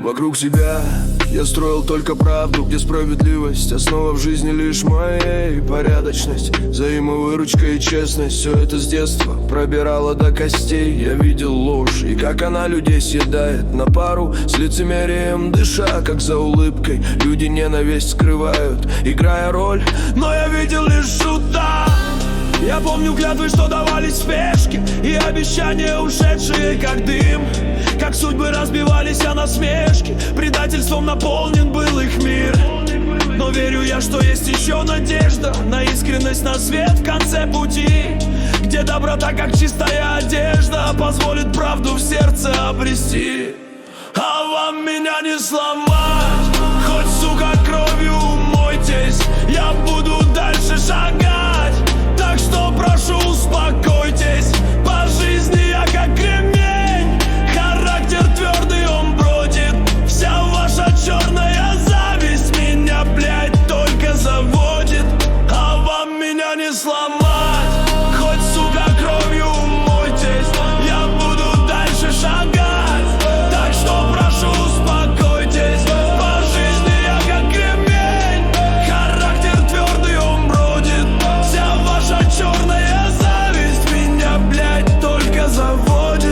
Вокруг себя я строил только правду, где справедливость основа в жизни лишь моей. Порядочность, взаимовыручка и честность, все это с детства пробирало до костей. Я видел ложь и как она людей съедает на пару с лицемерием, дыша как за улыбкой. Люди ненависть скрывают, играя роль, но я видел лишь шута. Я помню клятвы, что давались в спешке, и обещания, ушедшие как дым. Как судьбы разбивались о насмешки, предательством наполнен был их мир. Но верю я, что есть еще надежда на искренность, на свет в конце пути, где доброта, как чистая одежда, позволит правду в сердце обрести. А вам меня не сломать, хоть, сука, кровью умойтесь, я буду дальше шагать. Так что прошу, успокойтесь, по жизни я как кремень, характер твердый, он бродит. Вся ваша черная зависть меня, блядь, только заводит. А вам меня не сломать, хоть, сука, кровью умойтесь, я буду дальше шагать. Так что прошу, успокойтесь, по жизни я как кремень, характер твердый, он бродит. Вся ваша черная зависть меня, блядь, только заводит.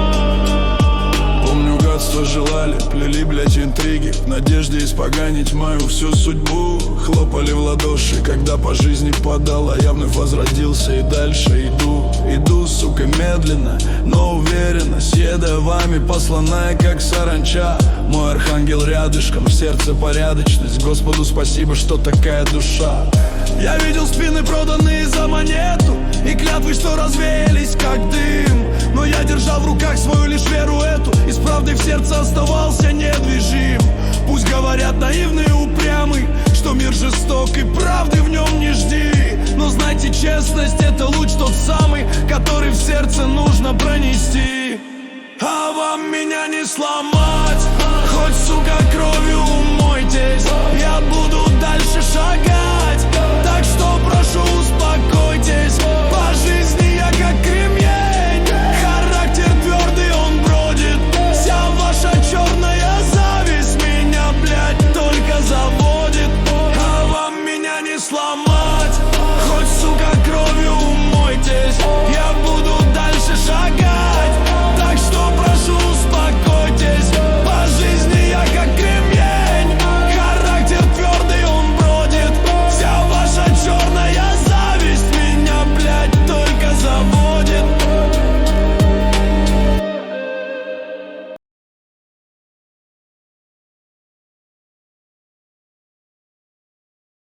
Помню, гадство желали, плели, блядь, интриги в надежде испоганить мою всю судьбу. Хлопали в ладоши, когда по жизни падала, я вновь возродился и дальше иду. Иду, сука, медленно, но уверенно, съедая вами, посланная как саранча. Мой архангел рядышком, в сердце порядочность. Господу спасибо, что такая душа. Я видел спины, проданные за монету, и клятвы, что развеялись как дым. Но я держал в руках свою лишь веру эту, и с правдой в сердце оставался недвижим. Пусть говорят наивный и упрямый, что мир жесток и правды в нем не жди. Но знайте, честность — это луч тот самый, который в сердце нужно пронести. А вам меня не сломать, хоть, сука, кровью умойтесь, я буду